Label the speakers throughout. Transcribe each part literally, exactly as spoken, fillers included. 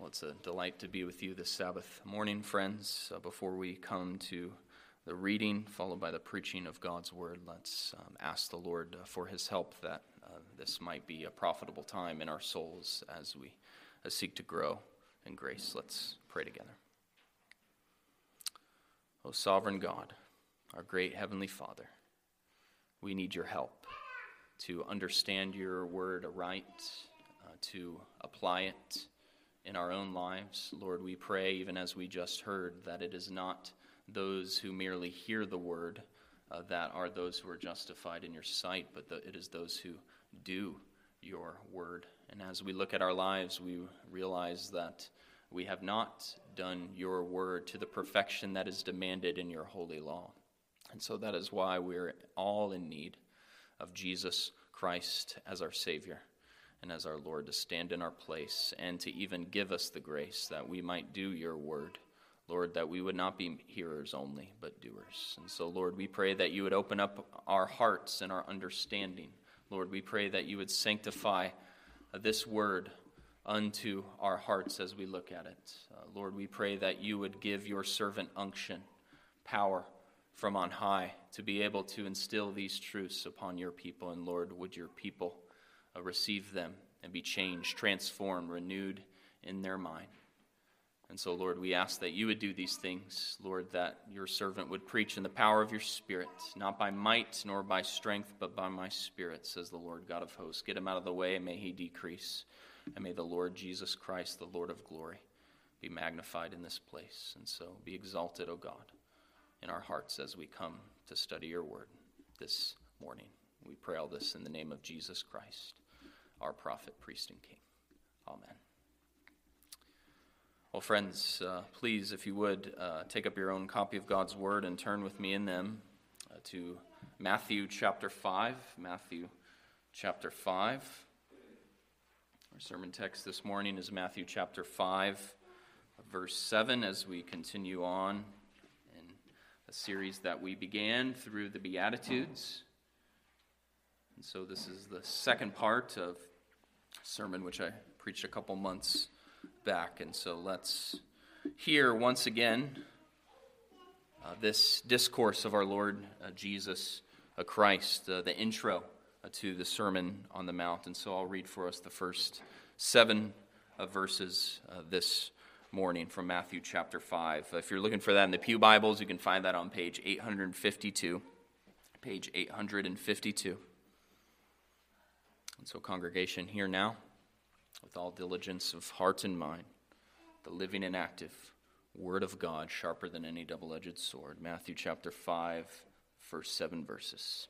Speaker 1: Well, it's a delight to be with you this Sabbath morning, friends. Uh, before we come to the reading, followed by the preaching of God's Word, let's um, ask the Lord uh, for His help, that uh, this might be a profitable time in our souls as we uh, seek to grow in grace. Let's pray together. O sovereign God, our great Heavenly Father, we need your help to understand your Word aright, uh, to apply it in our own lives. Lord, we pray, even as we just heard, that it is not those who merely hear the word uh, that are those who are justified in your sight, but the, it is those who do your word. And as we look at our lives, we realize that we have not done your word to the perfection that is demanded in your holy law. And so that is why we're all in need of Jesus Christ as our Savior and as our Lord, to stand in our place and to even give us the grace that we might do your word. Lord, that we would not be hearers only, but doers. And so, Lord, we pray that you would open up our hearts and our understanding. Lord, we pray that you would sanctify this word unto our hearts as we look at it. Uh, Lord, we pray that you would give your servant unction, power from on high, to be able to instill these truths upon your people. And Lord, would your people Uh, receive them and be changed, transformed, renewed in their mind. And so, Lord, we ask that you would do these things, Lord, that your servant would preach in the power of your Spirit, not by might nor by strength, but by my Spirit, says the Lord God of hosts. Get him out of the way, and may he decrease. And may the Lord Jesus Christ, the Lord of glory, be magnified in this place. And so be exalted, O God, in our hearts as we come to study your word this morning. We pray all this in the name of Jesus Christ, our prophet, priest, and king. Amen. Well, friends, uh, please, if you would, uh, take up your own copy of God's Word and turn with me in them uh, to Matthew chapter five. Matthew chapter five. Our sermon text this morning is Matthew chapter five, verse seven, as we continue on in a series that we began through the Beatitudes. And so this is the second part of a sermon which I preached a couple months back. And so let's hear once again uh, this discourse of our Lord uh, Jesus uh, Christ, uh, the intro uh, to the Sermon on the Mount. And so I'll read for us the first seven uh, verses uh, this morning from Matthew chapter five. Uh, if you're looking for that in the Pew Bibles, you can find that on page eight fifty-two. Page eight fifty-two. And so, congregation, hear now, with all diligence of heart and mind, the living and active Word of God, sharper than any double-edged sword. Matthew chapter five, first seven verses.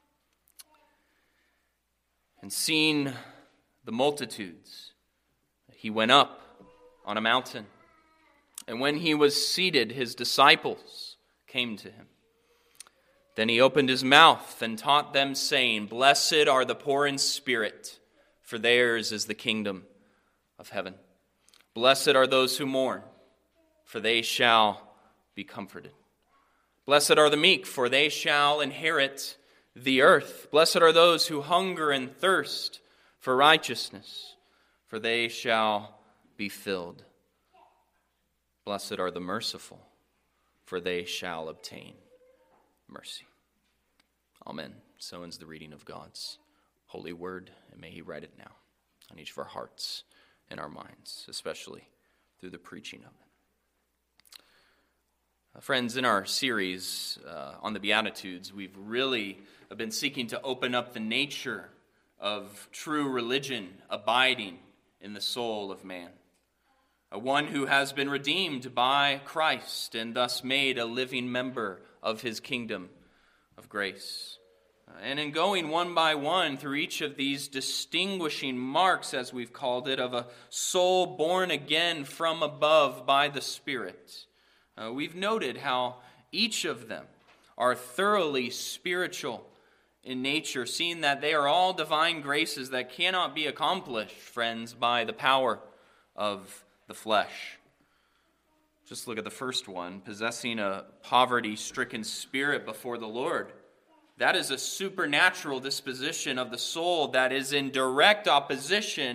Speaker 1: And seeing the multitudes, he went up on a mountain. And when he was seated, his disciples came to him. Then he opened his mouth and taught them, saying, Blessed are the poor in spirit, for theirs is the kingdom of heaven. Blessed are those who mourn, for they shall be comforted. Blessed are the meek, for they shall inherit the earth. Blessed are those who hunger and thirst for righteousness, for they shall be filled. Blessed are the merciful, for they shall obtain mercy. Amen. So ends the reading of God's holy word, and may he write it now on each of our hearts and our minds, especially through the preaching of it. Uh, friends, in our series uh, on the Beatitudes, we've really been seeking to open up the nature of true religion abiding in the soul of man. Uh, one who has been redeemed by Christ and thus made a living member of his kingdom of grace. And in going one by one through each of these distinguishing marks, as we've called it, of a soul born again from above by the Spirit, uh, we've noted how each of them are thoroughly spiritual in nature, seeing that they are all divine graces that cannot be accomplished, friends, by the power of the flesh. Just look at the first one, possessing a poverty-stricken spirit before the Lord. That is a supernatural disposition of the soul that is in direct opposition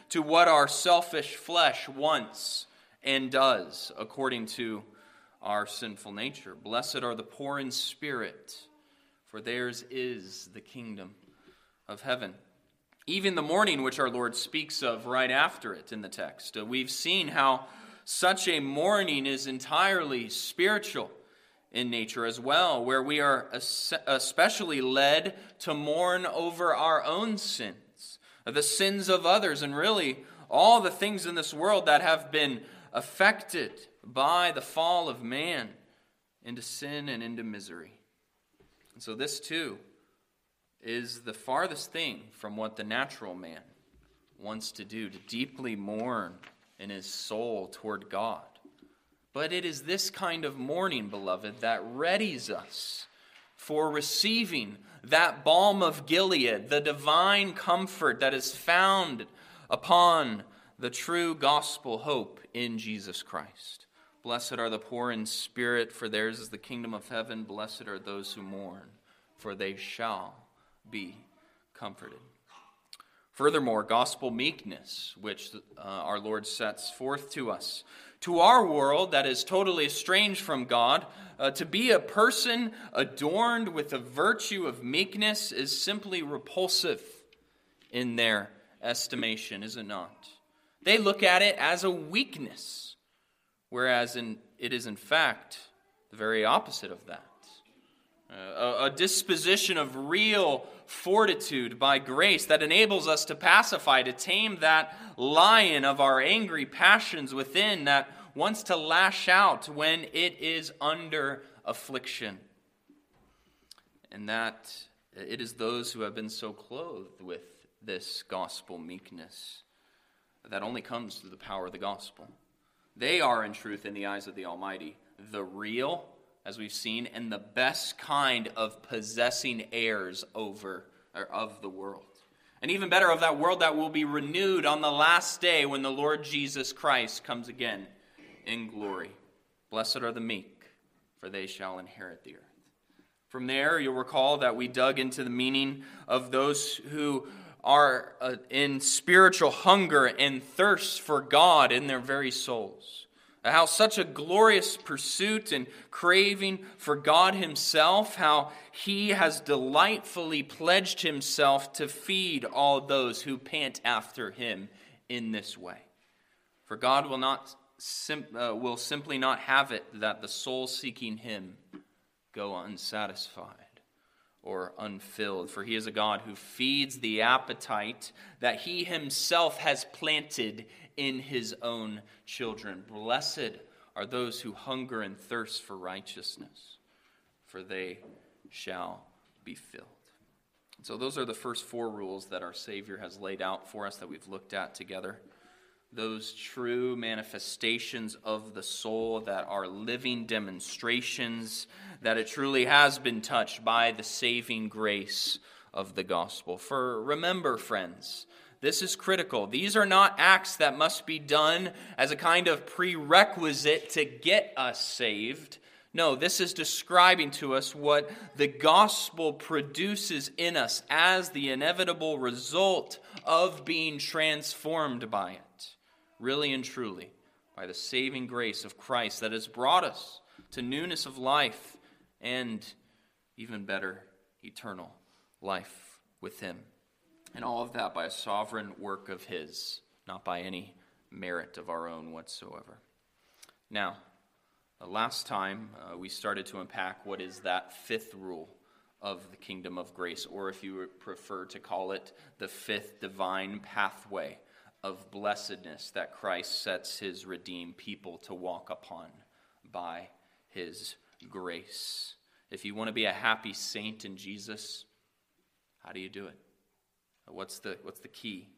Speaker 1: to what our selfish flesh wants and does according to our sinful nature. Blessed are the poor in spirit, for theirs is the kingdom of heaven. Even the mourning which our Lord speaks of right after it in the text, uh, we've seen how such a mourning is entirely spiritual in nature as well, where we are especially led to mourn over our own sins, the sins of others, and really all the things in this world that have been affected by the fall of man into sin and into misery. And so this too is the farthest thing from what the natural man wants to do, to deeply mourn in his soul toward God. But it is this kind of mourning, beloved, that readies us for receiving that balm of Gilead, the divine comfort that is found upon the true gospel hope in Jesus Christ. Blessed are the poor in spirit, for theirs is the kingdom of heaven. Blessed are those who mourn, for they shall be comforted. Furthermore, gospel meekness, which uh, our Lord sets forth to us. To our world that is totally estranged from God, uh, to be a person adorned with the virtue of meekness is simply repulsive in their estimation, is it not? They look at it as a weakness, whereas in, it is in fact the very opposite of that. Uh, a, a disposition of real fortitude by grace that enables us to pacify, to tame that lion of our angry passions within that wants to lash out when it is under affliction. And that it is those who have been so clothed with this gospel meekness that only comes through the power of the gospel. They are, in truth, in the eyes of the Almighty, the real, as we've seen, and the best kind of possessing heirs over or of the world. And even better, of that world that will be renewed on the last day when the Lord Jesus Christ comes again in glory. Blessed are the meek, for they shall inherit the earth. From there, you'll recall that we dug into the meaning of those who are uh, in spiritual hunger and thirst for God in their very souls. How such a glorious pursuit and craving for God himself, how he has delightfully pledged himself to feed all those who pant after him in this way. For God will not sim- uh, will simply not have it that the soul seeking him go unsatisfied or unfilled. For he is a God who feeds the appetite that he himself has planted in his own children. Blessed are those who hunger and thirst for righteousness, for they shall be filled. So those are the first four rules that our Savior has laid out for us that we've looked at together. Those true manifestations of the soul that are living demonstrations that it truly has been touched by the saving grace of the gospel. For remember, friends, this is critical. These are not acts that must be done as a kind of prerequisite to get us saved. No, this is describing to us what the gospel produces in us as the inevitable result of being transformed by it. Really and truly, by the saving grace of Christ that has brought us to newness of life and, even better, eternal life with him. And all of that by a sovereign work of his, not by any merit of our own whatsoever. Now, the last time uh, we started to unpack what is that fifth rule of the kingdom of grace, or if you would prefer to call it the fifth divine pathway of blessedness that Christ sets his redeemed people to walk upon by his grace. If you want to be a happy saint in Jesus, how do you do it? What's the what's the key?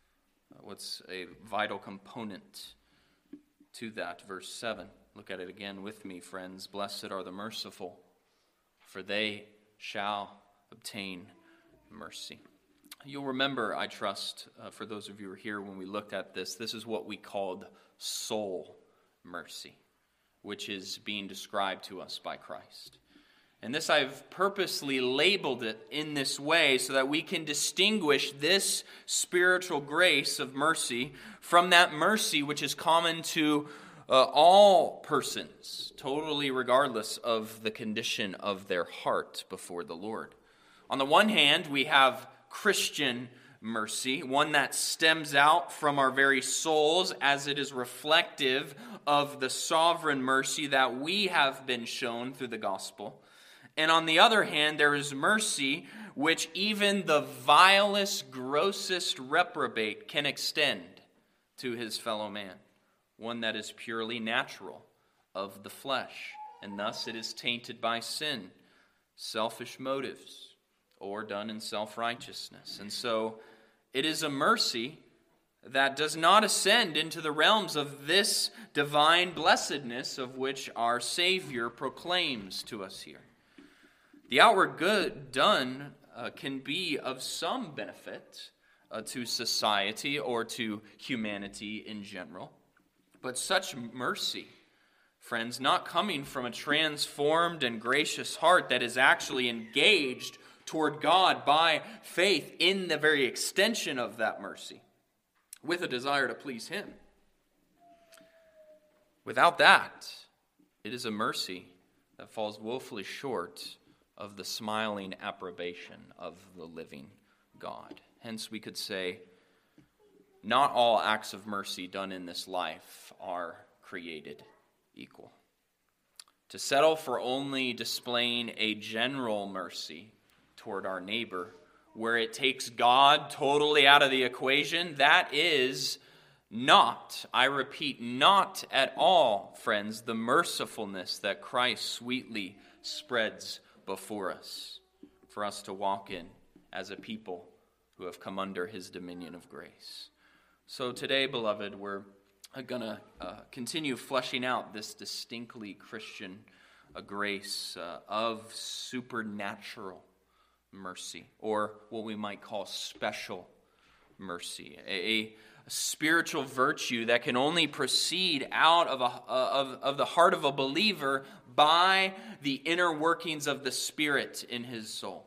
Speaker 1: What's a vital component to that? Verse seven. Look at it again with me, friends. Blessed are the merciful, for they shall obtain mercy. You'll remember, I trust, uh, for those of you who were here when we looked at this, this is what we called soul mercy, which is being described to us by Christ. And this I've purposely labeled it in this way so that we can distinguish this spiritual grace of mercy from that mercy which is common to uh, all persons, totally regardless of the condition of their heart before the Lord. On the one hand, we have Christian mercy, one that stems out from our very souls as it is reflective of the sovereign mercy that we have been shown through the gospel. And on the other hand, there is mercy which even the vilest, grossest reprobate can extend to his fellow man, one that is purely natural of the flesh, and thus it is tainted by sin, selfish motives, or done in self-righteousness. And so it is a mercy that does not ascend into the realms of this divine blessedness of which our Savior proclaims to us here. The outward good done uh, can be of some benefit uh, to society or to humanity in general. But such mercy, friends, not coming from a transformed and gracious heart that is actually engaged toward God by faith in the very extension of that mercy, with a desire to please Him. Without that, it is a mercy that falls woefully short of the smiling approbation of the living God. Hence, we could say, not all acts of mercy done in this life are created equal. To settle for only displaying a general mercy toward our neighbor, where it takes God totally out of the equation, that is not, I repeat, not at all, friends, the mercifulness that Christ sweetly spreads before us, for us to walk in as a people who have come under His dominion of grace. So today, beloved, we're going to uh, continue fleshing out this distinctly Christian uh, grace uh, of supernatural mercy, or what we might call special mercy, a, a spiritual virtue that can only proceed out of, a, of, of the heart of a believer by the inner workings of the Spirit in his soul.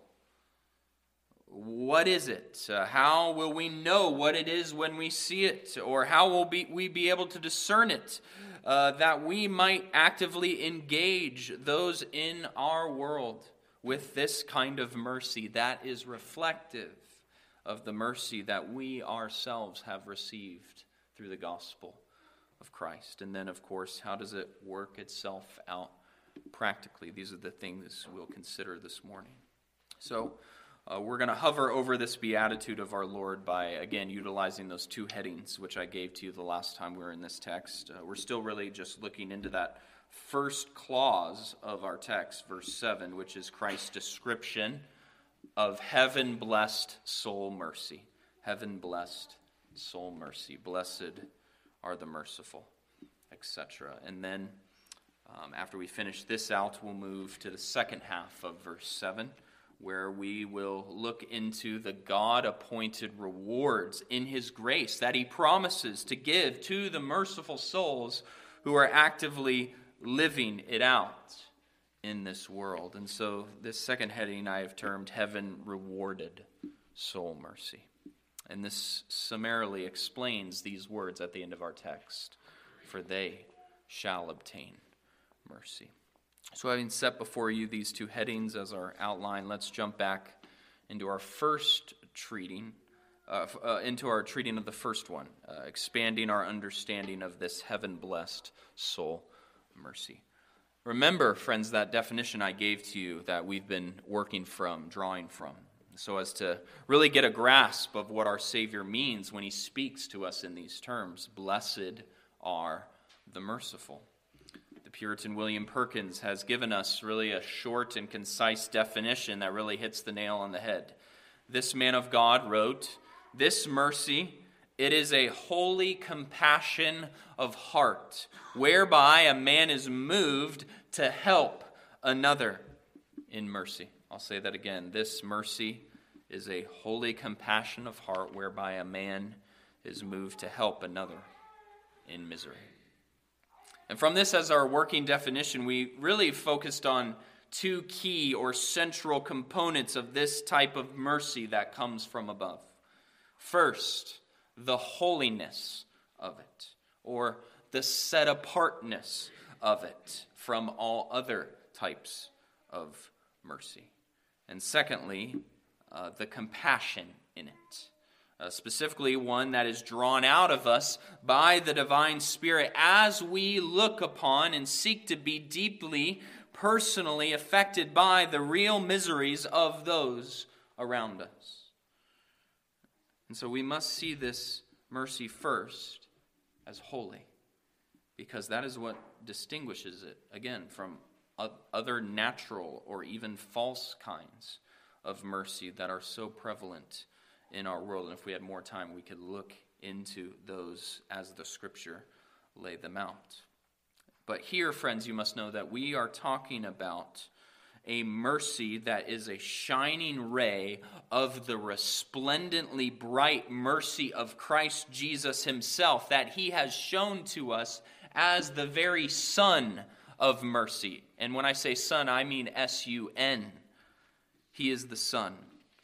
Speaker 1: What is it? Uh, how will we know what it is when we see it? Or how will be, we be able to discern it? Uh, that we might actively engage those in our world with this kind of mercy that is reflective of the mercy that we ourselves have received through the gospel of Christ. And then, of course, how does it work itself out practically? These are the things we'll consider this morning. So, uh, we're going to hover over this beatitude of our Lord by, again, utilizing those two headings which I gave to you the last time we were in this text. Uh, we're still really just looking into that first clause of our text, verse seven, which is Christ's description of heaven-blessed soul mercy. Heaven-blessed soul mercy. Blessed are the merciful, et cetera. And then, um, after we finish this out, we'll move to the second half of verse seven, where we will look into the God-appointed rewards in His grace that He promises to give to the merciful souls who are actively living it out in this world. And so this second heading I have termed Heaven Rewarded Soul Mercy. And this summarily explains these words at the end of our text. For they shall obtain mercy. So having set before you these two headings as our outline, let's jump back into our first treating, uh, uh, into our treating of the first one, uh, expanding our understanding of this heaven-blessed soul mercy. Remember, friends, that definition I gave to you that we've been working from, drawing from, so as to really get a grasp of what our Savior means when He speaks to us in these terms. Blessed are the merciful. The Puritan William Perkins has given us really a short and concise definition that really hits the nail on the head. This man of God wrote, "This mercy, it is a holy compassion of heart, whereby a man is moved to help another in mercy." I'll say that again. This mercy is a holy compassion of heart, whereby a man is moved to help another in misery. And from this as our working definition, we really focused on two key or central components of this type of mercy that comes from above. First, the holiness of it, or the set-apartness of it from all other types of mercy. And secondly, uh, the compassion in it. Uh, specifically one that is drawn out of us by the divine Spirit as we look upon and seek to be deeply, personally affected by the real miseries of those around us. And so we must see this mercy first as holy, because that is what distinguishes it, again, from other natural or even false kinds of mercy that are so prevalent in our world. And if we had more time, we could look into those as the Scripture lay them out. But here, friends, you must know that we are talking about a mercy that is a shining ray of the resplendently bright mercy of Christ Jesus himself that he has shown to us as the very Son of mercy. And when I say Son, I mean S U N. He is the Son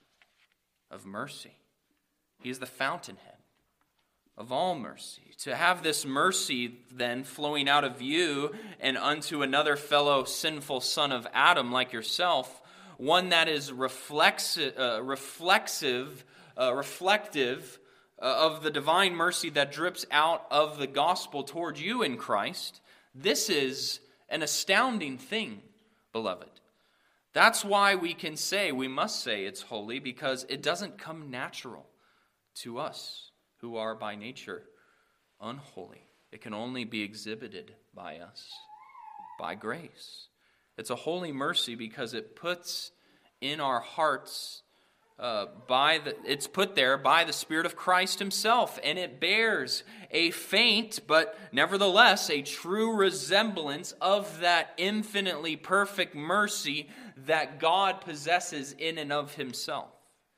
Speaker 1: of mercy. He is the fountainhead of all mercy. To have this mercy then flowing out of you and unto another fellow sinful son of Adam like yourself, one that is reflexive, uh, reflexive, uh, reflective uh, of the divine mercy that drips out of the gospel toward you in Christ, this is an astounding thing, beloved. That's why we can say, we must say it's holy, because it doesn't come natural to us who are by nature unholy. It can only be exhibited by us by grace. It's a holy mercy because it puts in our hearts uh, by the it's put there by the Spirit of Christ himself, and it bears a faint but nevertheless a true resemblance of that infinitely perfect mercy that God possesses in and of himself.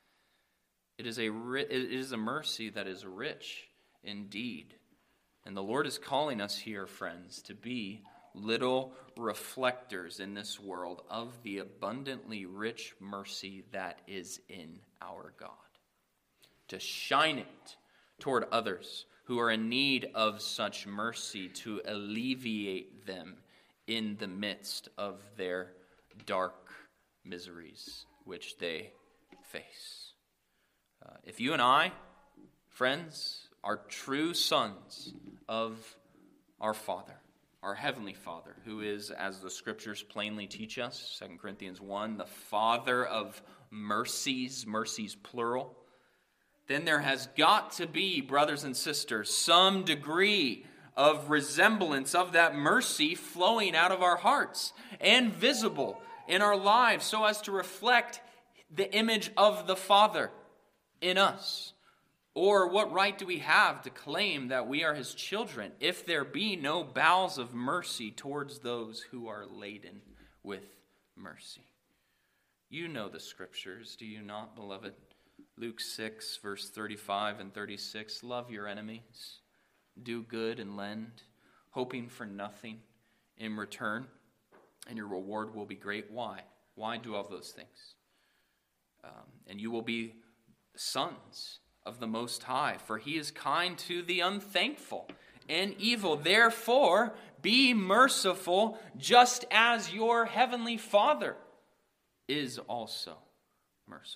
Speaker 1: It is a it is a mercy that is rich indeed. And the Lord is calling us here, friends, to be little reflectors in this world of the abundantly rich mercy that is in our God. To shine it toward others who are in need of such mercy, to alleviate them in the midst of their dark miseries which they face. Uh, if you and I, friends, are true sons of our Father, our Heavenly Father, who is, as the Scriptures plainly teach us, Second Corinthians one, the Father of mercies, mercies plural, then there has got to be, brothers and sisters, some degree of resemblance of that mercy flowing out of our hearts and visible in our lives so as to reflect the image of the Father in us. Or what right do we have to claim that we are his children if there be no bowels of mercy towards those who are laden with mercy? You know the Scriptures, do you not, beloved? Luke six, verse thirty-five and thirty-six, love your enemies, do good and lend, hoping for nothing in return, and your reward will be great. Why? Why do all those things? Um, and you will be sons of the Most High, for he is kind to the unthankful and evil. Therefore, be merciful, just as your heavenly Father is also merciful.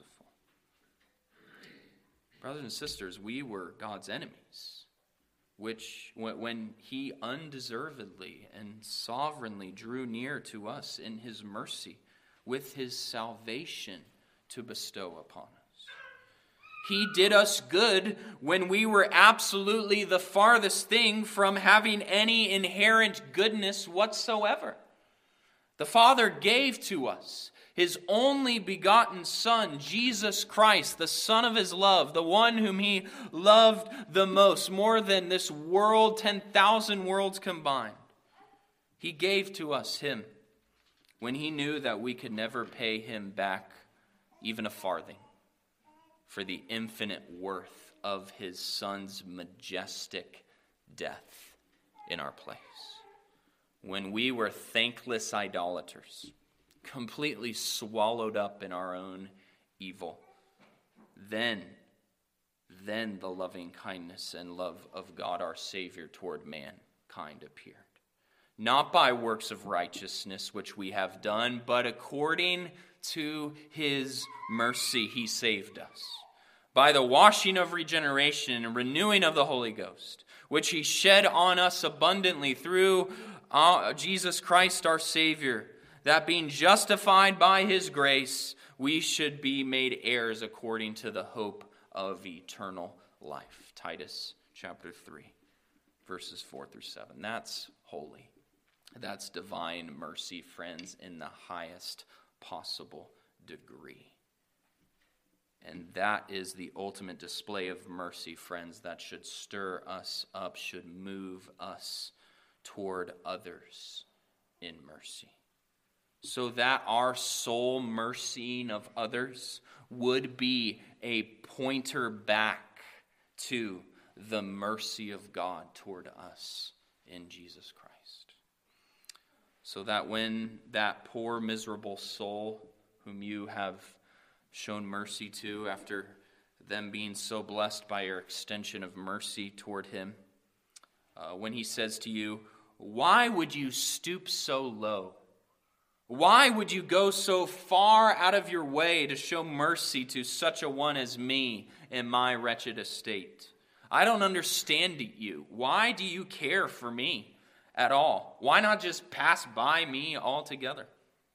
Speaker 1: Brothers and sisters, we were God's enemies, which when he undeservedly and sovereignly drew near to us in his mercy with his salvation to bestow upon us. He did us good when we were absolutely the farthest thing from having any inherent goodness whatsoever. The Father gave to us his only begotten Son, Jesus Christ, the Son of his love, the one whom he loved the most, more than this world, ten thousand worlds combined. He gave to us him when he knew that we could never pay him back even a farthing, for the infinite worth of his Son's majestic death in our place. When we were thankless idolaters, completely swallowed up in our own evil. Then, then the loving kindness and love of God our Savior toward mankind appeared. Not by works of righteousness which we have done, but according to his mercy he saved us, by the washing of regeneration and renewing of the Holy Ghost, which he shed on us abundantly through uh, Jesus Christ our Savior, that being justified by his grace, we should be made heirs according to the hope of eternal life. Titus chapter three, verses four through seven. That's holy. That's divine mercy, friends, in the highest possible degree. And that is the ultimate display of mercy, friends, that should stir us up, should move us toward others in mercy. So that our soul mercying of others would be a pointer back to the mercy of God toward us in Jesus Christ. So that when that poor, miserable soul whom you have shown mercy to after them being so blessed by your extension of mercy toward him, uh, when he says to you, "Why would you stoop so low? Why would you go so far out of your way to show mercy to such a one as me in my wretched estate? I don't understand you. Why do you care for me at all? Why not just pass by me altogether?"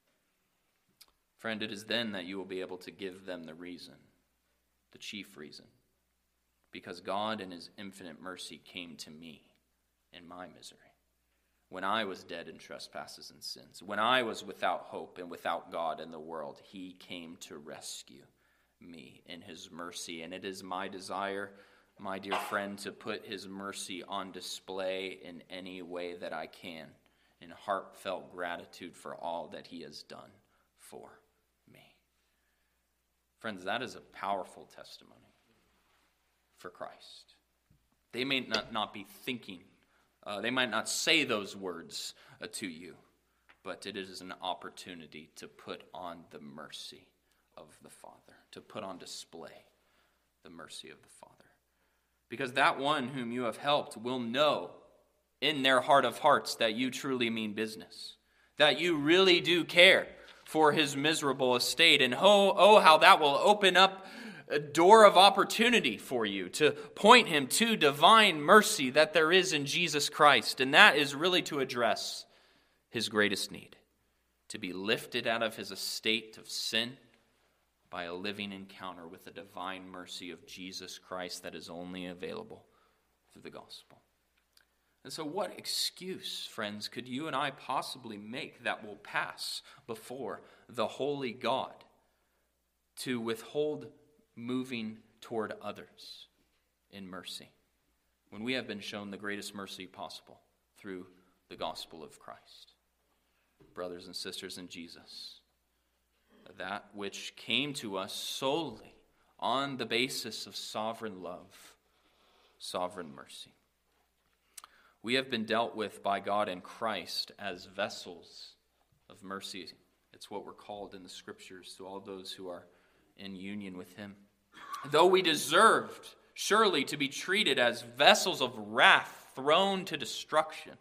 Speaker 1: Friend, it is then that you will be able to give them the reason, the chief reason. Because God in his infinite mercy came to me in my misery. When I was dead in trespasses and sins, when I was without hope and without God in the world, he came to rescue me in his mercy. And it is my desire, my dear friend, to put his mercy on display in any way that I can, in heartfelt gratitude for all that he has done for me. Friends, that is a powerful testimony for Christ. They may not, not be thinking, uh, they might not say those words uh, to you, but it is an opportunity to put on the mercy of the Father, to put on display the mercy of the Father. Because that one whom you have helped will know in their heart of hearts that you truly mean business, that you really do care for his miserable estate. And oh, oh, how that will open up a door of opportunity for you to point him to divine mercy that there is in Jesus Christ. And that is really to address his greatest need, to be lifted out of his estate of sin by a living encounter with the divine mercy of Jesus Christ that is only available through the gospel. And so what excuse, friends, could you and I possibly make that will pass before the holy God to withhold moving toward others in mercy when we have been shown the greatest mercy possible through the gospel of Christ? Brothers and sisters in Jesus, that which came to us solely on the basis of sovereign love, sovereign mercy. We have been dealt with by God in Christ as vessels of mercy. It's what we're called in the scriptures to all those who are in union with him. Though we deserved surely to be treated as vessels of wrath thrown to destruction.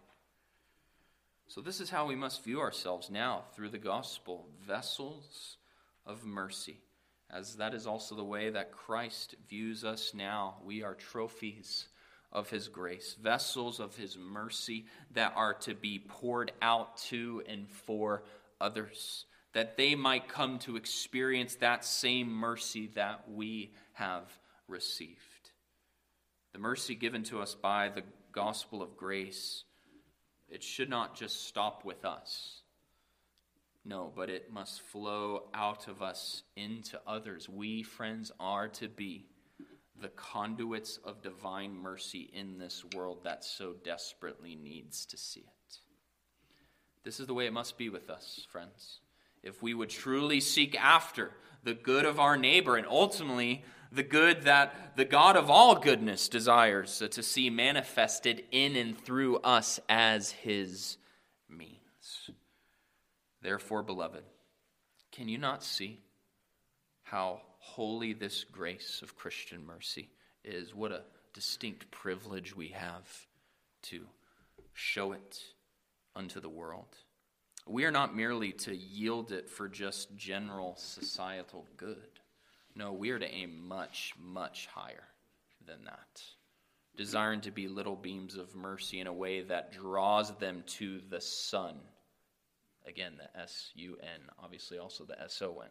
Speaker 1: So this is how we must view ourselves now through the gospel, vessels of mercy, as that is also the way that Christ views us now. We are trophies of his grace, vessels of his mercy that are to be poured out to and for others, that they might come to experience that same mercy that we have received. The mercy given to us by the gospel of grace, it should not just stop with us. No, but it must flow out of us into others. We, friends, are to be the conduits of divine mercy in this world that so desperately needs to see it. This is the way it must be with us, friends. If we would truly seek after the good of our neighbor and ultimately the good that the God of all goodness desires to see manifested in and through us as his means. Therefore, beloved, Can you not see how holy this grace of Christian mercy is? What a distinct privilege we have to show it unto the world. We are not merely to yield it for just general societal good. No, we are to aim much, much higher than that, desiring to be little beams of mercy in a way that draws them to the Son. Again, the S U N, obviously also the S O N,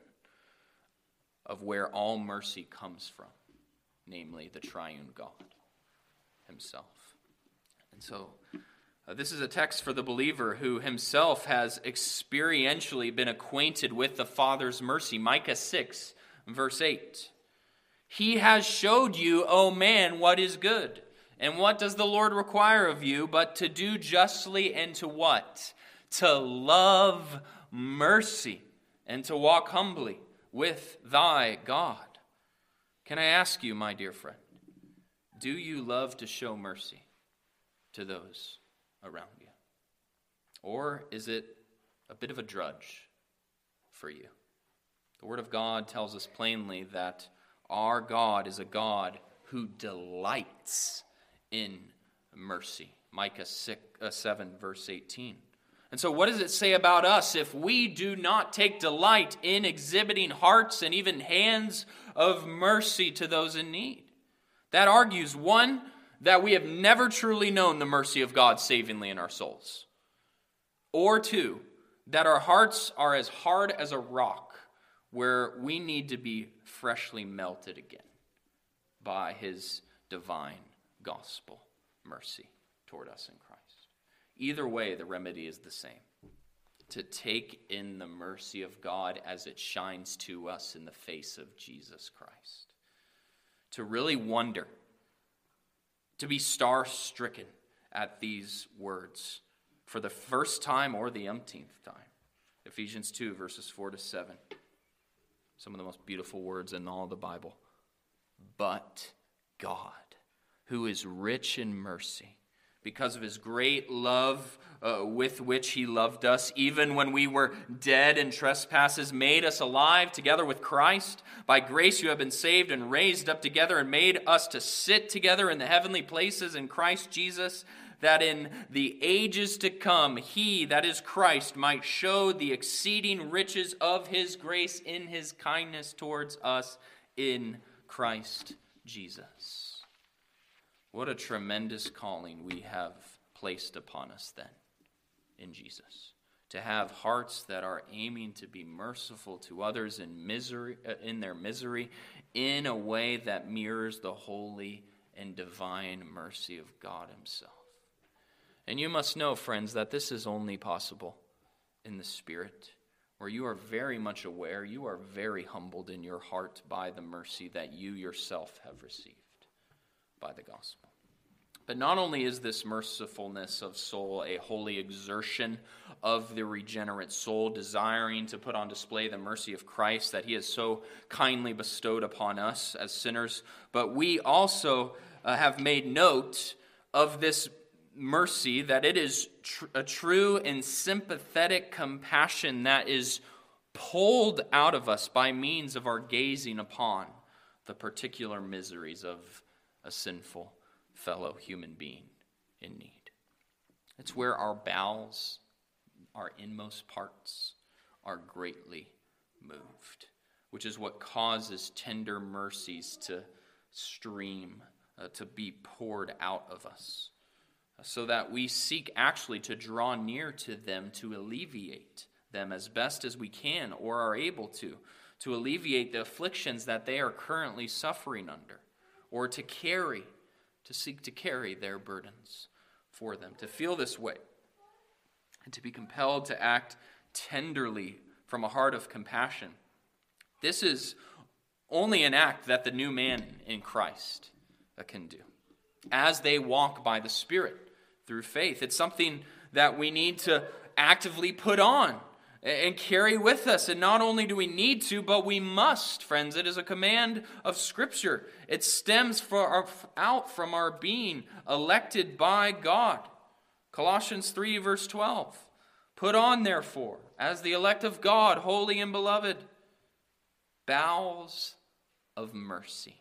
Speaker 1: of where all mercy comes from, namely the triune God himself. And so, uh, this is a text for the believer who himself has experientially been acquainted with the Father's mercy. Micah six, verse eight. He has showed you, O man, what is good. And what does the Lord require of you but to do justly and to what? To love mercy and to walk humbly with thy God. Can I ask you, my dear friend, do you love to show mercy to those around you? Or is it a bit of a drudge for you? The Word of God tells us plainly that our God is a God who delights in mercy. Micah six, uh, seven, verse eighteen. And so what does it say about us if we do not take delight in exhibiting hearts and even hands of mercy to those in need? That argues, one, that we have never truly known the mercy of God savingly in our souls. Or two, that our hearts are as hard as a rock where we need to be freshly melted again by his divine gospel mercy toward us in Christ. Either way, the remedy is the same. To take in the mercy of God as it shines to us in the face of Jesus Christ. To really wonder, to be star-stricken at these words for the first time or the umpteenth time. Ephesians two, verses four to seven. Some of the most beautiful words in all the Bible. But God, who is rich in mercy, because of his great love uh, with which he loved us, even when we were dead in trespasses, made us alive together with Christ. By grace you have been saved and raised up together and made us to sit together in the heavenly places in Christ Jesus, that in the ages to come he, that is Christ, might show the exceeding riches of his grace in his kindness towards us in Christ Jesus. What a tremendous calling we have placed upon us then in Jesus. To have hearts that are aiming to be merciful to others in misery, uh, in their misery, in a way that mirrors the holy and divine mercy of God himself. And you must know, friends, that this is only possible in the Spirit, where you are very much aware, you are very humbled in your heart by the mercy that you yourself have received by the gospel. But not only is this mercifulness of soul a holy exertion of the regenerate soul, desiring to put on display the mercy of Christ that he has so kindly bestowed upon us as sinners, but we also uh, have made note of this mercy, that it is tr- a true and sympathetic compassion that is pulled out of us by means of our gazing upon the particular miseries of a sinful fellow human being in need. It's where our bowels, our inmost parts, are greatly moved, which is what causes tender mercies to stream, uh, to be poured out of us, so that we seek actually to draw near to them, to alleviate them as best as we can or are able to, to alleviate the afflictions that they are currently suffering under, or to carry to seek to carry their burdens for them. To feel this way and to be compelled to act tenderly from a heart of compassion, this is only an act that the new man in Christ can do as they walk by the Spirit through faith. It's something that we need to actively put on and carry with us. And not only do we need to, but we must, friends. It is a command of Scripture. It stems for our, out from our being elected by God. Colossians three, verse twelve. Put on, therefore, as the elect of God, holy and beloved, bowels of mercy.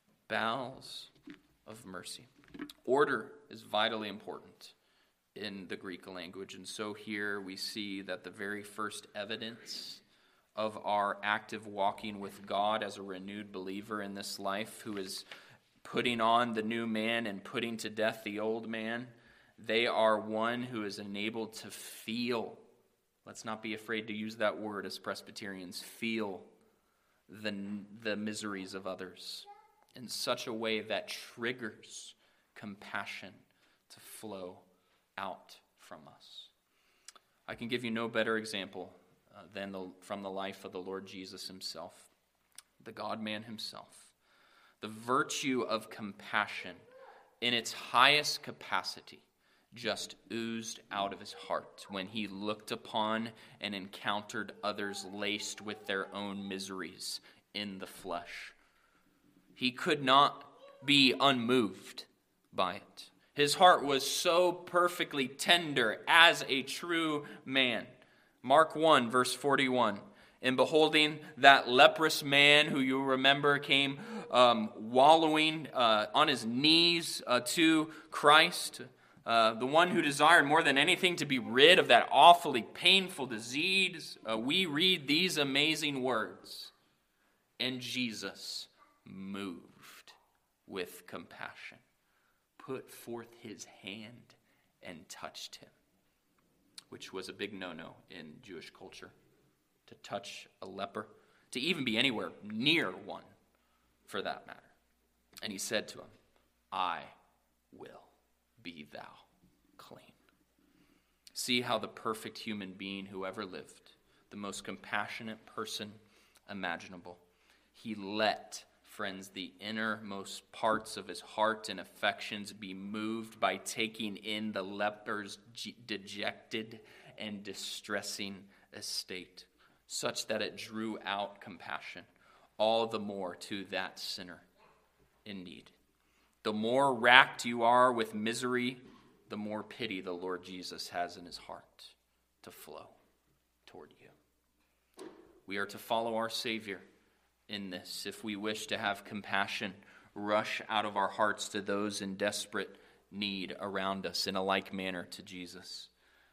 Speaker 1: Bowels of mercy. Order is vitally important in the Greek language, and so here we see that the very first evidence of our active walking with God as a renewed believer in this life, who is putting on the new man and putting to death the old man, they are one who is enabled to feel. Let's not be afraid to use that word as Presbyterians. Feel the, the miseries of others in such a way that triggers compassion to flow out from us. I can give you no better example uh, than the, from the life of the Lord Jesus himself, the God-man himself. The virtue of compassion in its highest capacity just oozed out of his heart when he looked upon and encountered others laced with their own miseries in the flesh. He could not be unmoved by it. His heart was so perfectly tender as a true man. Mark one, verse forty-one. In beholding that leprous man who you remember came um, wallowing uh, on his knees uh, to Christ, uh, the one who desired more than anything to be rid of that awfully painful disease, uh, we read these amazing words. And Jesus, moved with compassion, put forth his hand and touched him, which was a big no-no in Jewish culture. To touch a leper, to even be anywhere near one, for that matter. And he said to him, I will be thou clean. See how the perfect human being who ever lived, the most compassionate person imaginable, he let, friends, the innermost parts of his heart and affections be moved by taking in the leper's dejected and distressing estate, such that it drew out compassion, all the more to that sinner in need. The more racked you are with misery, the more pity the Lord Jesus has in his heart to flow toward you. We are to follow our Savior in this. If we wish to have compassion rush out of our hearts to those in desperate need around us in a like manner to Jesus.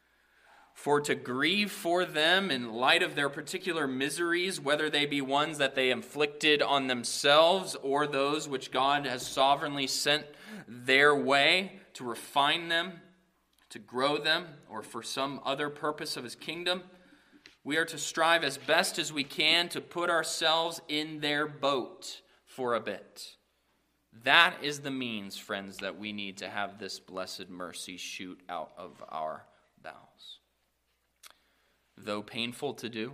Speaker 1: For to grieve for them in light of their particular miseries, whether they be ones that they inflicted on themselves or those which God has sovereignly sent their way to refine them, to grow them, or for some other purpose of his kingdom, we are to strive as best as we can to put ourselves in their boat for a bit. That is the means, friends, that we need to have this blessed mercy shoot out of our bowels. Though painful to do,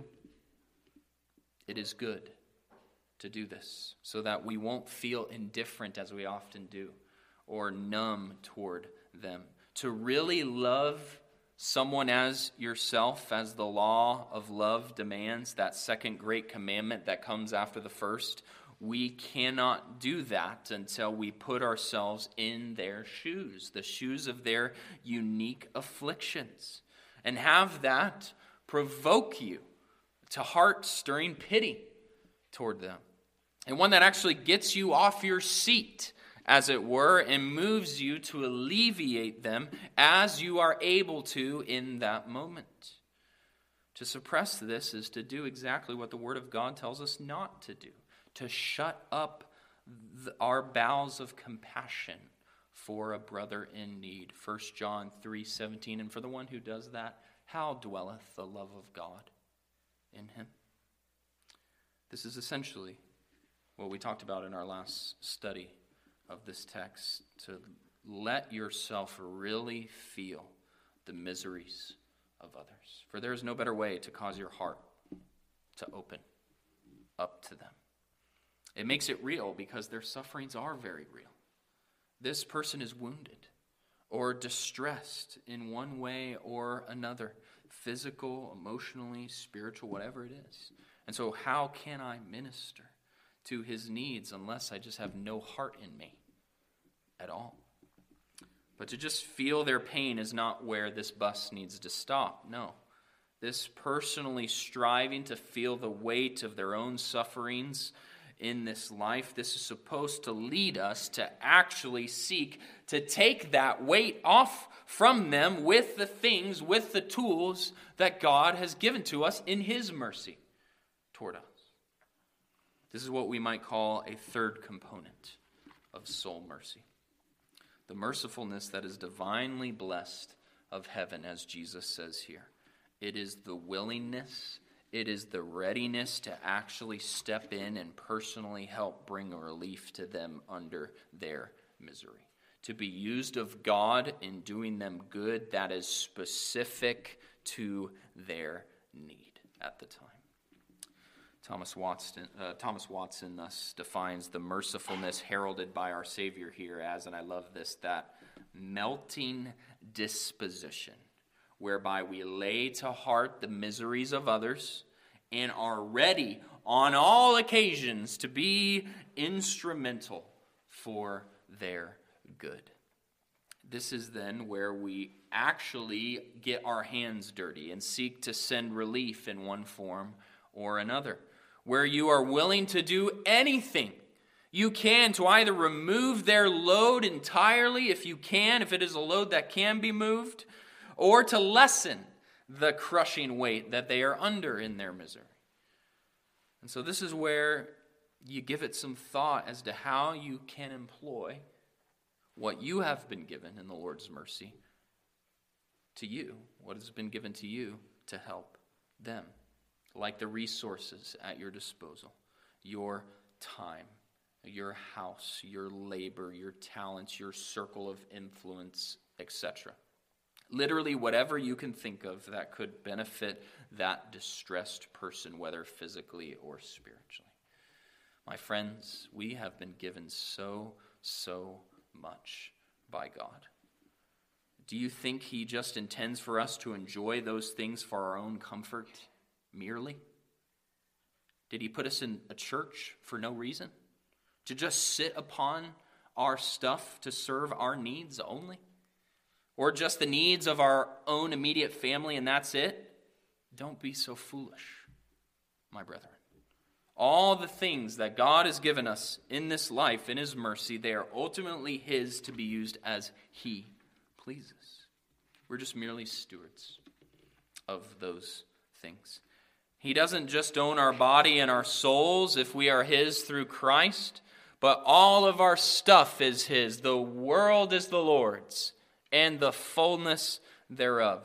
Speaker 1: it is good to do this so that we won't feel indifferent as we often do or numb toward them. To really love someone as yourself, as the law of love demands, that second great commandment that comes after the first, we cannot do that until we put ourselves in their shoes, the shoes of their unique afflictions, and have that provoke you to heart-stirring pity toward them. And one that actually gets you off your seat, as it were, and moves you to alleviate them as you are able to in that moment. To suppress this is to do exactly what the Word of God tells us not to do, to shut up the, our bowels of compassion for a brother in need. First John three seventeen, and for the one who does that, how dwelleth the love of God in him? This is essentially what we talked about in our last study of this text, to let yourself really feel the miseries of others. For there is no better way to cause your heart to open up to them. It makes it real because their sufferings are very real. This person is wounded or distressed in one way or another, physical, emotionally, spiritual, whatever it is. And so how can I minister to his needs unless I just have no heart in me at all? But to just feel their pain is not where this bus needs to stop. No, this personally striving to feel the weight of their own sufferings in this life, this is supposed to lead us to actually seek to take that weight off from them with the things, with the tools that God has given to us in His mercy toward us. This is what we might call a third component of soul mercy. The mercifulness that is divinely blessed of heaven, as Jesus says here. It is the willingness, it is the readiness to actually step in and personally help bring a relief to them under their misery. To be used of God in doing them good that is specific to their need at the time. Thomas Watson, uh, Thomas Watson thus defines the mercifulness heralded by our Savior here as, and I love this, that melting disposition, whereby we lay to heart the miseries of others and are ready on all occasions to be instrumental for their good. This is then where we actually get our hands dirty and seek to send relief in one form or another, where you are willing to do anything you can to either remove their load entirely, if you can, if it is a load that can be moved, or to lessen the crushing weight that they are under in their misery. And so this is where you give it some thought as to how you can employ what you have been given in the Lord's mercy to you, what has been given to you to help them. Like the resources at your disposal, your time, your house, your labor, your talents, your circle of influence, et cetera. Literally whatever you can think of that could benefit that distressed person, whether physically or spiritually. My friends, we have been given so, so much by God. Do you think He just intends for us to enjoy those things for our own comfort merely? Did He put us in a church for no reason? To just sit upon our stuff to serve our needs only? Or just the needs of our own immediate family and that's it? Don't be so foolish, my brethren. All the things that God has given us in this life, in His mercy, they are ultimately His to be used as He pleases. We're just merely stewards of those things. He doesn't just own our body and our souls if we are His through Christ, but all of our stuff is His. The world is the Lord's, and the fullness thereof.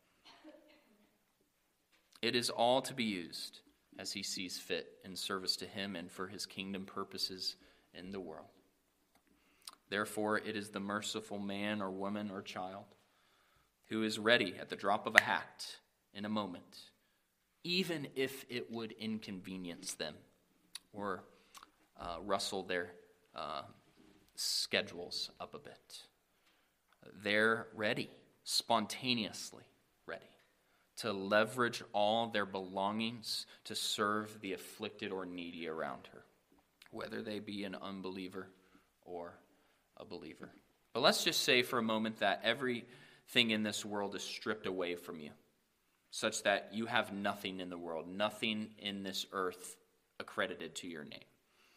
Speaker 1: It is all to be used as He sees fit in service to Him and for His kingdom purposes in the world. Therefore, it is the merciful man or woman or child who is ready at the drop of a hat in a moment, even if it would inconvenience them or uh, rustle their uh, schedules up a bit. They're ready, spontaneously ready, to leverage all their belongings to serve the afflicted or needy around her, whether they be an unbeliever or a believer. But let's just say for a moment that everything in this world is stripped away from you, such that you have nothing in the world, nothing in this earth accredited to your name.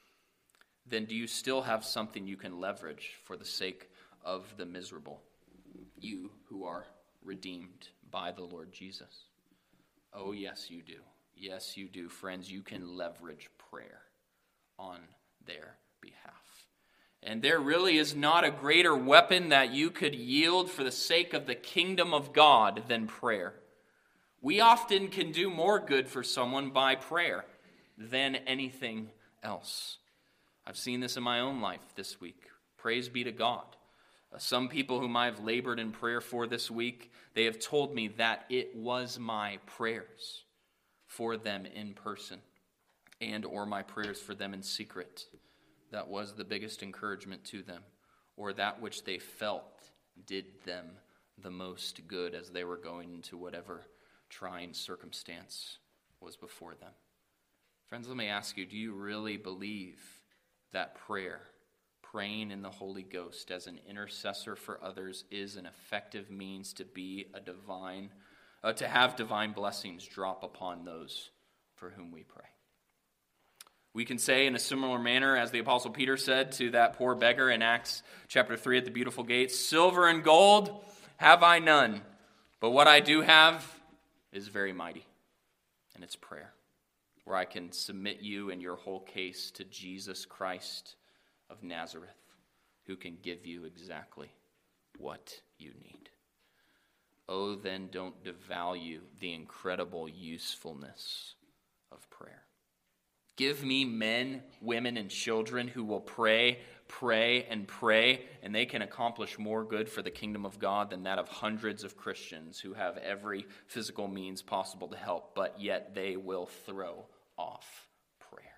Speaker 1: Then do you still have something you can leverage for the sake of the miserable, you who are redeemed by the Lord Jesus? Oh, yes, you do. Yes, you do. Friends, you can leverage prayer on their behalf. And there really is not a greater weapon that you could yield for the sake of the kingdom of God than prayer. We often can do more good for someone by prayer than anything else. I've seen this in my own life this week. Praise be to God. Uh, some people whom I've labored in prayer for this week, they have told me that it was my prayers for them in person and or my prayers for them in secret that was the biggest encouragement to them, or that which they felt did them the most good as they were going into whatever trying circumstance was before them. Friends, let me ask you, do you really believe that prayer, praying in the Holy Ghost as an intercessor for others, is an effective means to be a divine uh, to have divine blessings drop upon those for whom we pray. We can say in a similar manner, as the Apostle Peter said to that poor beggar in Acts chapter three at the beautiful gate, silver and gold have I none, but what I do have is very mighty, and it's prayer, where I can submit you and your whole case to Jesus Christ of Nazareth, who can give you exactly what you need. Oh, then don't devalue the incredible usefulness of prayer. Give me men, women, and children who will pray, pray, and pray, and they can accomplish more good for the kingdom of God than that of hundreds of Christians who have every physical means possible to help, but yet they will throw off prayer.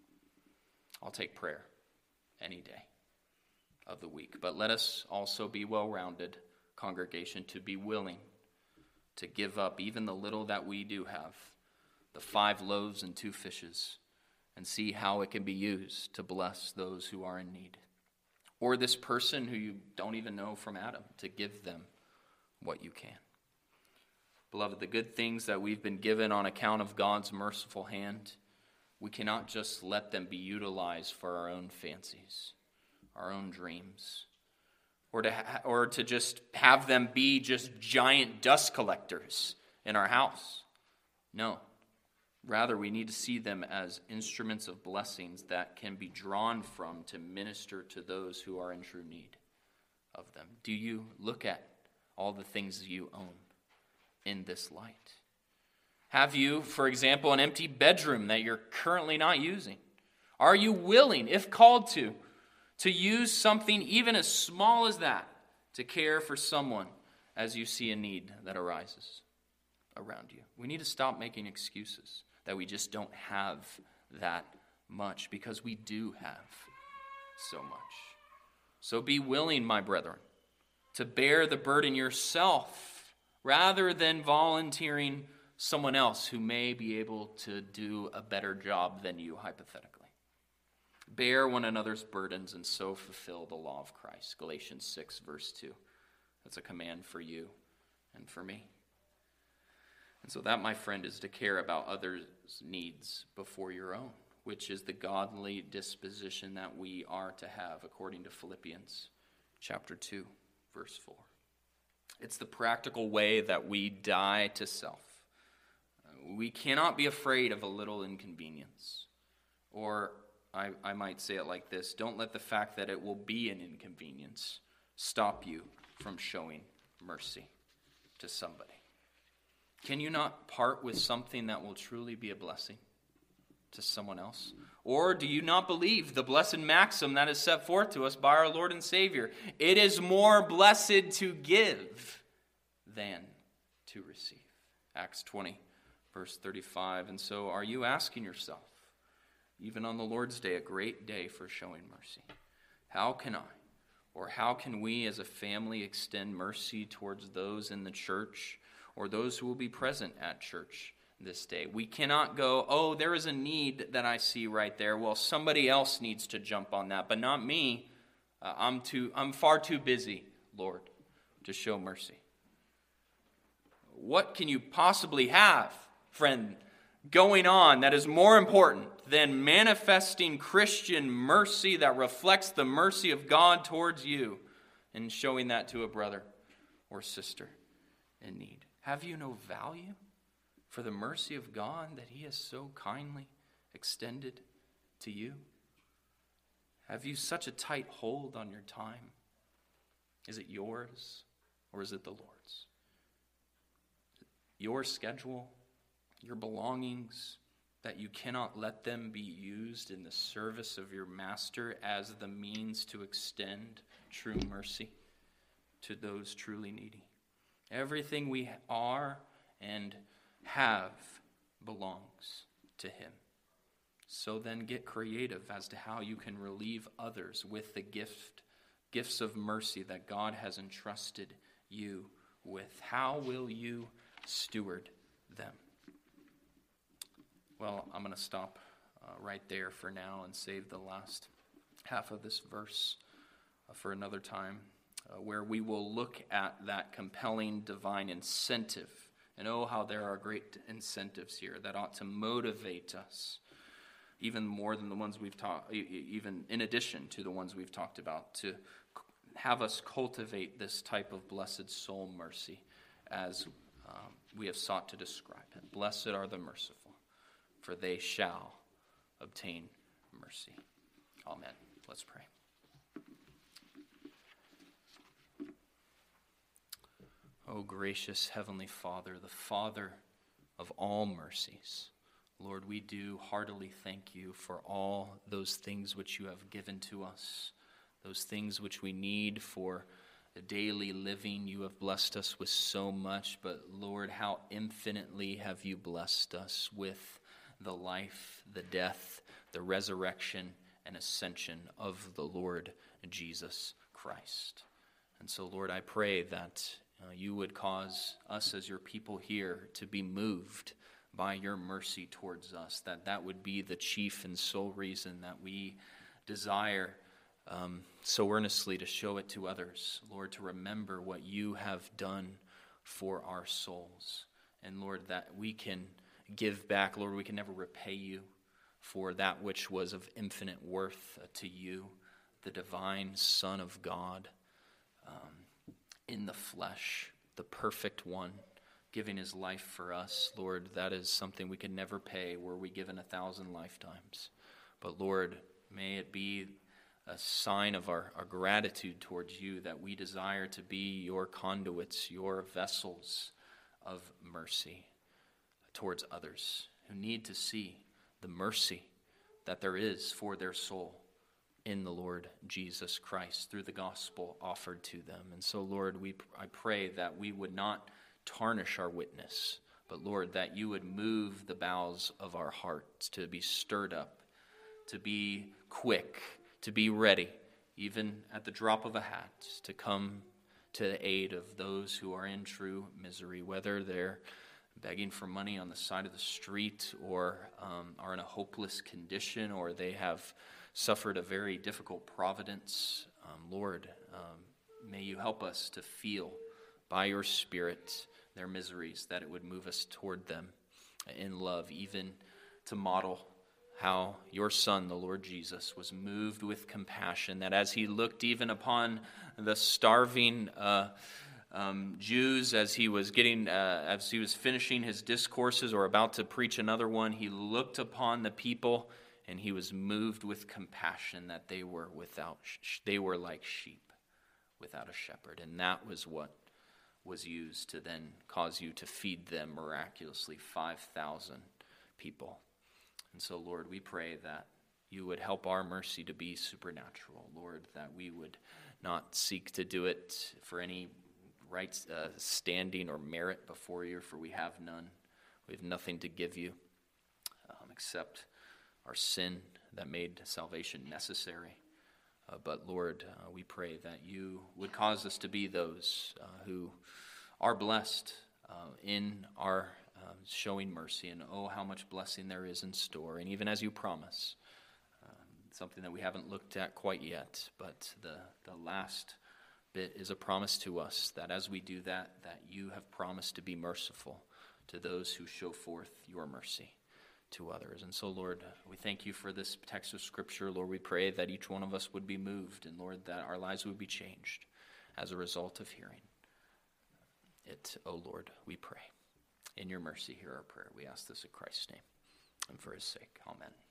Speaker 1: I'll take prayer any day of the week, but let us also be well-rounded congregation to be willing to give up even the little that we do have, the five loaves and two fishes, and see how it can be used to bless those who are in need. Or this person who you don't even know from Adam, to give them what you can. Beloved, the good things that we've been given on account of God's merciful hand, we cannot just let them be utilized for our own fancies, our own dreams, or to ha- or to just have them be just giant dust collectors in our house. No. Rather, we need to see them as instruments of blessings that can be drawn from to minister to those who are in true need of them. Do you look at all the things you own in this light? Have you, for example, an empty bedroom that you're currently not using? Are you willing, if called to, to use something even as small as that to care for someone as you see a need that arises around you? We need to stop making excuses that we just don't have that much, because we do have so much. So be willing, my brethren, to bear the burden yourself rather than volunteering someone else who may be able to do a better job than you, hypothetically. Bear one another's burdens and so fulfill the law of Christ. Galatians six, verse two. That's a command for you and for me. And so that, my friend, is to care about others' needs before your own, which is the godly disposition that we are to have, according to Philippians chapter two, verse four. It's the practical way that we die to self. We cannot be afraid of a little inconvenience. Or I, I might say it like this: don't let the fact that it will be an inconvenience stop you from showing mercy to somebody. Can you not part with something that will truly be a blessing to someone else? Or do you not believe the blessed maxim that is set forth to us by our Lord and Savior? It is more blessed to give than to receive. Acts twenty, verse thirty-five. And so are you asking yourself, even on the Lord's Day, a great day for showing mercy, how can I, or how can we as a family extend mercy towards those in the church or those who will be present at church this day? We cannot go, oh, there is a need that I see right there. Well, somebody else needs to jump on that, but not me. Uh, I'm too. I'm far too busy, Lord, to show mercy. What can you possibly have, friend, going on that is more important than manifesting Christian mercy that reflects the mercy of God towards you and showing that to a brother or sister in need? Have you no value for the mercy of God that He has so kindly extended to you? Have you such a tight hold on your time? Is it yours or is it the Lord's? Your schedule, your belongings, that you cannot let them be used in the service of your master as the means to extend true mercy to those truly needy. Everything we are and have belongs to Him. So then get creative as to how you can relieve others with the gift, gifts of mercy that God has entrusted you with. How will you steward them? Well, I'm going to stop uh, right there for now and save the last half of this verse uh, for another time, uh, where we will look at that compelling divine incentive And oh, how there are great incentives here that ought to motivate us, even more than the ones we've talked, even in addition to the ones we've talked about, to have us cultivate this type of blessed soul mercy as um, we have sought to describe it. Blessed are the merciful, for they shall obtain mercy. Amen. Let's pray. O gracious Heavenly Father, the Father of all mercies, Lord, we do heartily thank you for all those things which you have given to us, those things which we need for the daily living. You have blessed us with so much, but Lord, how infinitely have you blessed us with the life, the death, the resurrection, and ascension of the Lord Jesus Christ. And so, Lord, I pray that uh, you would cause us as your people here to be moved by your mercy towards us, that that would be the chief and sole reason that we desire um, so earnestly to show it to others, Lord, to remember what you have done for our souls. And Lord, that we can give back, Lord, we can never repay you for that which was of infinite worth to you, the divine Son of God, um, in the flesh, the perfect one, giving his life for us. Lord, that is something we could never pay were we given a thousand lifetimes. But Lord, may it be a sign of our, our gratitude towards you, that we desire to be your conduits, your vessels of mercy towards others who need to see the mercy that there is for their soul in the Lord Jesus Christ through the gospel offered to them. And so, Lord, we I pray that we would not tarnish our witness, but Lord, that you would move the bowels of our hearts to be stirred up, to be quick, to be ready, even at the drop of a hat, to come to the aid of those who are in true misery, whether they're begging for money on the side of the street, or um, are in a hopeless condition, or they have suffered a very difficult providence. Um, Lord, um, may you help us to feel by your Spirit their miseries, that it would move us toward them in love, even to model how your Son, the Lord Jesus, was moved with compassion, that as he looked even upon the starving uh, um, Jews, as he was getting, uh, as he was finishing his discourses or about to preach another one, he looked upon the people and he was moved with compassion, that they were without, they were like sheep without a shepherd, and that was what was used to then cause you to feed them miraculously, five thousand people. And so, Lord, we pray that you would help our mercy to be supernatural, Lord, that we would not seek to do it for any right uh, standing or merit before you, for we have none. We have nothing to give you um, except our sin that made salvation necessary. Uh, but Lord, uh, we pray that you would cause us to be those uh, who are blessed uh, in our uh, showing mercy. And oh, how much blessing there is in store. And even as you promise, uh, something that we haven't looked at quite yet, but the, the last bit is a promise to us that as we do that, that you have promised to be merciful to those who show forth your mercy to others. And so, Lord, we thank you for this text of Scripture. Lord, we pray that each one of us would be moved, and Lord, that our lives would be changed as a result of hearing it. Oh Lord, we pray. In your mercy, hear our prayer. We ask this in Christ's name and for his sake. Amen.